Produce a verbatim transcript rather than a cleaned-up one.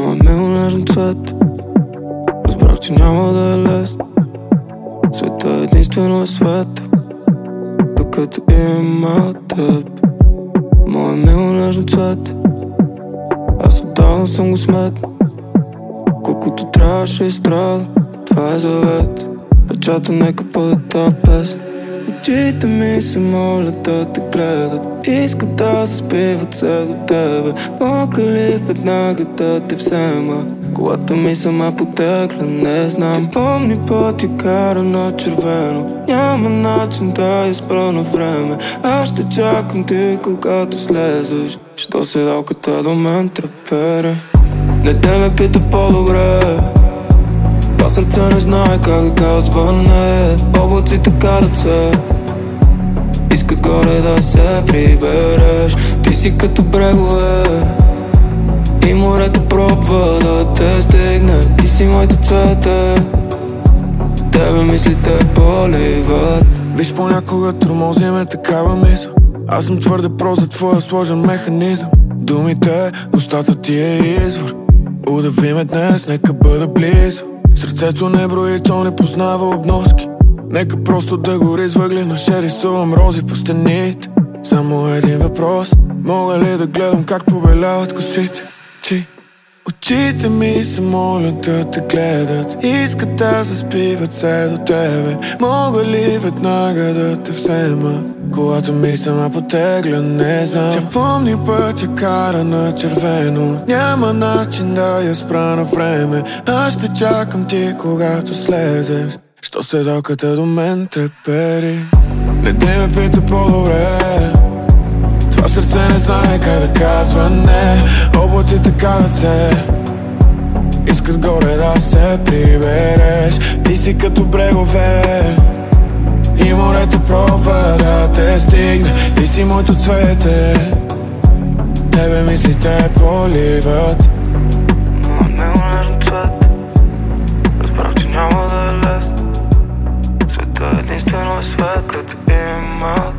моят мил нежен цвет. Разбрах, че няма да е лесно. Света единствено е света, докато има теб. Моят мил нежен цвет. Аз отдавна съм го сметнал, колкото трябваше и страда. Това е завет, ръчата нека бъдат та песен. Очите ми се молят да те гледат, искат да се спиват се до тебе. Мога ли веднага да те взема, когато ми сама потегля, не знам. Ти помни пътя кара на червено, няма начин да я спра на време. Аз ще чакам ти, когато слезеш. Що седалката до мен трепери? Не те ме пита по-добре, това сърце не знае как да казва не. Облаците карат се, искат горе да се прибереш. Ти си като брегове и морето пробва да те стигне. Ти си моето цвете, тебе мислите поливат. Виж, понякога тормози ме такава мисъл. Аз съм твърде прост за твоя сложен механизъм. Думите, устата ти е извор. Удави ме днес, нека бъда близо. Сърцето не брои, то не познава обноски. Нека просто да гори с въглена, ще рисувам рози по стените. Само един въпрос, мога ли да гледам как побеляват косите ти? Очите ми се молят да те гледат, искат да се спиват се до тебе. Мога ли веднага да те взема, когато ми сама потегля, не знам. Тя помни пътя кара на червено, няма начин да я спра на време. Аз ще чакам ти, когато слезеш. Що седалката до мен трепери? Не те ме пита по-добре, това сърце не знае как да казва не. Облаците карат се, искат горе да се прибереш. Ти си като брегове и морето пробва да те стигне. Ти си моето цвете, тебе мислите поливат. Моят мил нежен цвет. Разбрах, че няма да е лесно. Света единствено е свет, като има